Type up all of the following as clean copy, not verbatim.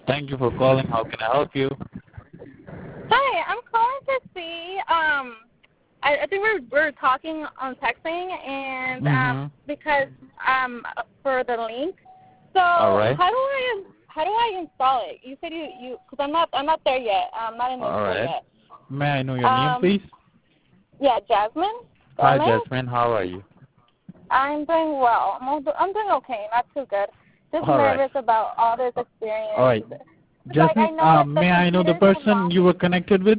Thank you for calling. How can I help you? Hi, I'm calling to see. I think we're talking on texting, and Mm-hmm. because for the link. So All right. how do I install it? You said you because I'm not there yet. I'm not in the All school right. yet. May I know your name, Um, please? yeah, Jasmine. Hi, Gomez. Jasmine. How are you? I'm doing well. I'm doing okay, not too good. Just All right. nervous about all this All experience. right. Like I Jasmine, know that the may I know the computer's person online. you were connected with?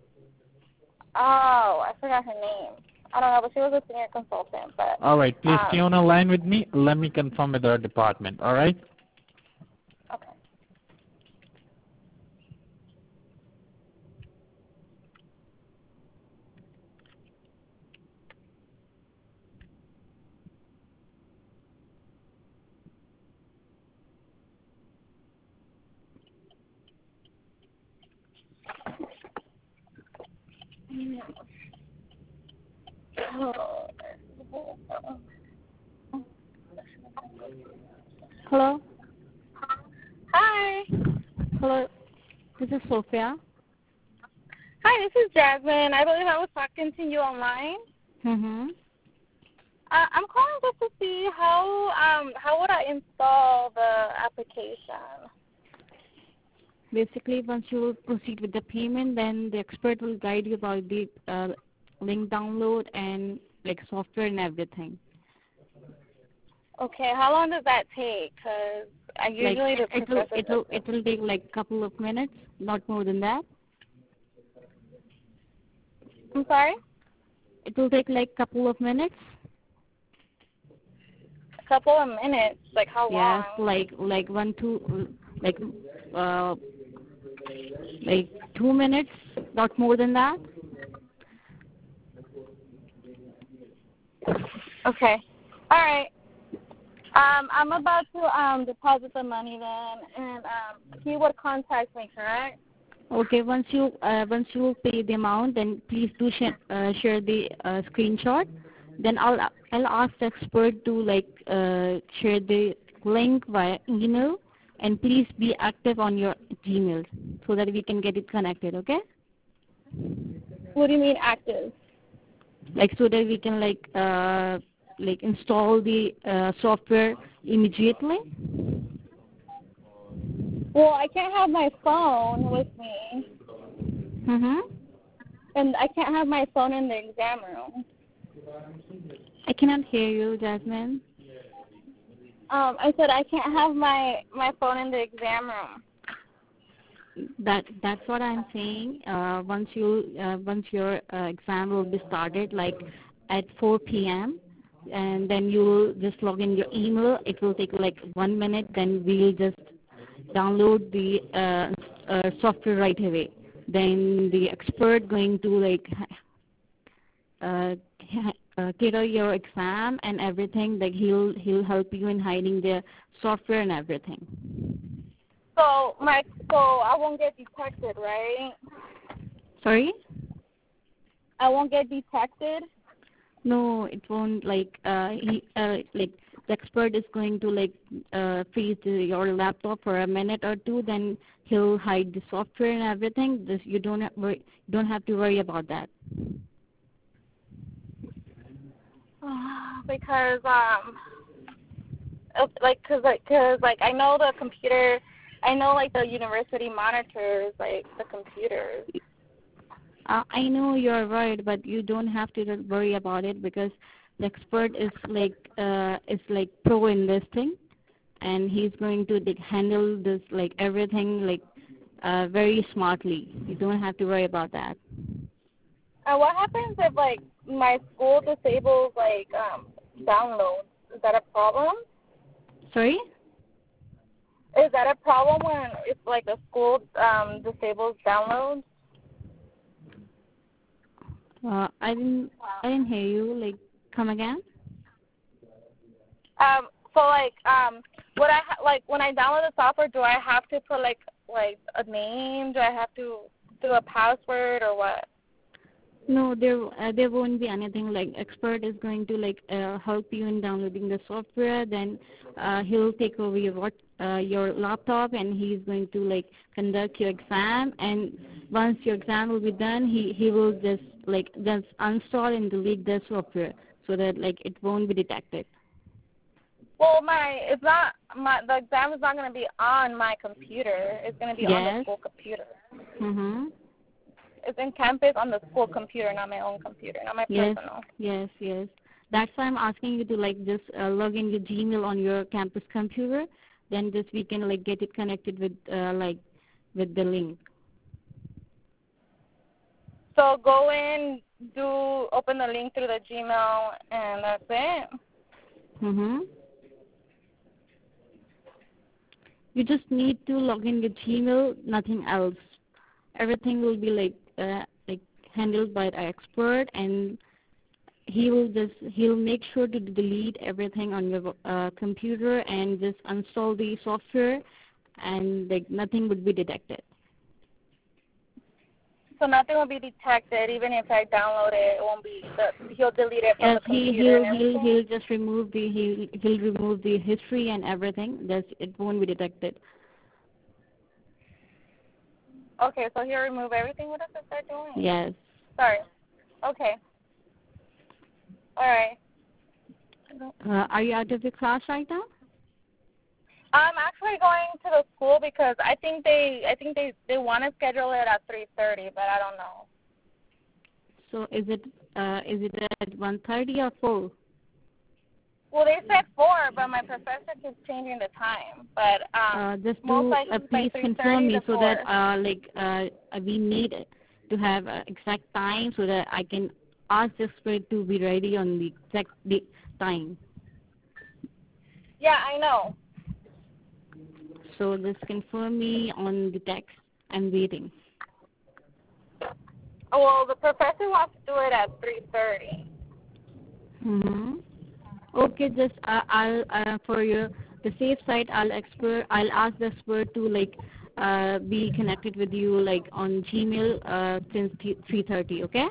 Oh, I forgot her name. I don't know, but she was a senior consultant. But All right. Please stay um, on the line with me. Let me confirm with our department. All right? okay. Hello. Hi. Hello. This is Sophia. Hi, this is Jasmine. I believe I was talking to you online. Mm-hmm. I'm calling just to see how would I install the application. Basically, once you proceed with the payment, then the expert will guide you about the link download and like software and everything. Okay, how long does that take? Because I Like usually the it will professor it does will this. it will take like couple of minutes, not more than that. I'm sorry? It will take like couple of minutes. A couple of minutes. Like how Yes, long? like one two like uh like 2 minutes, not more than that. Okay. All right. I'm about to deposit the money then, and he would contact me, correct? Okay, once you pay the amount, then please do share the screenshot. Then I'll ask the expert to share the link via email, and please be active on your Gmail so that we can get it connected. Okay? What do you mean active? Like so that we can install the software immediately. Well, I can't have my phone with me, Mhm. and I can't have my phone in the exam room. I cannot hear you, Jasmine. I said I can't have my phone in the exam room. That's what I'm saying. Once your exam will be started, like at 4 p.m., and then you'll just log in your email. It will take like 1 minute. Then we'll just download the software right away. Then the expert going to uh, cater your exam and everything. Like he'll help you in hiding the software and everything. So I won't get detected, right? Sorry. I won't get detected. No, it won't. The expert is going to freeze your laptop for a minute or two. Then he'll hide the software and everything. This you don't have to worry about that. Because cause I know the computer, I know like the university monitors like the computers. I know you're right, but you don't have to worry about it because the expert is pro in this thing, and he's going to handle this everything very smartly. You don't have to worry about that. And what happens if like my school disables downloads? Is that a problem? Sorry? Is that a problem when if like a school disables downloads? I didn't hear you. Come again? So would like when I download the software, do I have to put like a name? Do I have to do a password or what? No, there won't be anything. Like expert is going to help you in downloading the software. Then he'll take over your laptop, and he's going to like conduct your exam. And once your exam will be done, he will just uninstall and delete the software so that like it won't be detected. Well, the exam is not going to be on my computer. It's going to be on the school computer. Mhm. It's in campus on the school computer, not my own computer, not my personal. Yes. That's why I'm asking you to like just log in your Gmail on your campus computer. Then just we can like get it connected with with the link. So go in, open the link through the Gmail, and that's it. Mhm. You just need to log in your Gmail, nothing else. Everything will be like handled by the expert, and he'll make sure to delete everything on your computer and just install the software, and like nothing would be detected. So nothing will be detected, even if I download it. It won't be. He'll delete it from the computer. He'll just remove he'll remove the history and everything. It won't be detected. Okay, so he'll remove everything. What does it start doing? Yes. Sorry. Okay. All right. Are you out of the class right now? I'm actually going to the school because I think they want to schedule it at 3:30, but I don't know. So is it at 1:30 or 4? Well, they said 4, but my professor keeps changing the time. But just most likely please by confirm me so 4. that we need to have exact time so that I can ask the expert to be ready on the exact time. Yeah, I know. So just confirm me on the text. I'm waiting. Well, the professor wants to do it at 3:30. Mhm. Okay, just I'll for the safe side, I'll ask the expert to be connected with you like on Gmail since 3:30. Okay.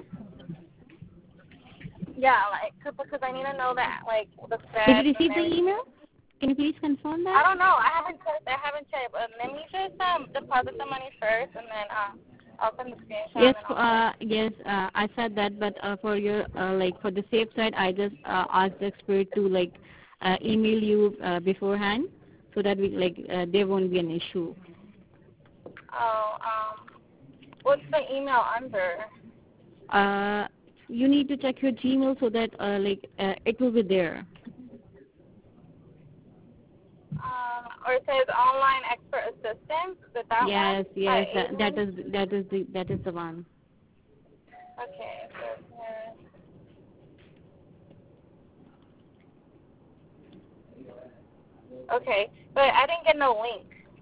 Yeah, because I need to know that the steps. Did you receive the email? Can you please confirm that? I don't know. I haven't checked. But let me just deposit the money first, and then I'll send the screenshot. Yes. I said that, but for your for the safe side, I just asked the expert to email you beforehand, so that there won't be an issue. What's the email under? You need to check your Gmail so that it will be there. Or it says online expert assistance. Is that yes, one? Yes, that is the one. Okay. Okay, but I didn't get no link.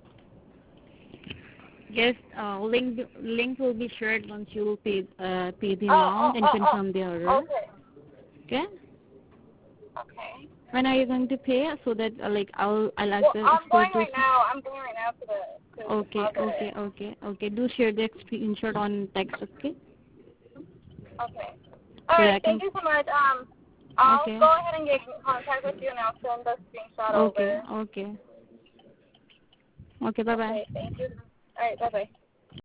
Yes, link will be shared once you pay the amount and confirm the order. Okay. Okay. Okay. When are you going to pay? So that I'll ask the I'm expert going right now. I'm going right now to the. Okay. Do share the screenshot on text. Okay. Okay. All right. Thank you so much. I'll go ahead and get in contact with you, and I'll send the screenshot over. Okay. Bye bye. Okay. Thank you. All right. Bye bye.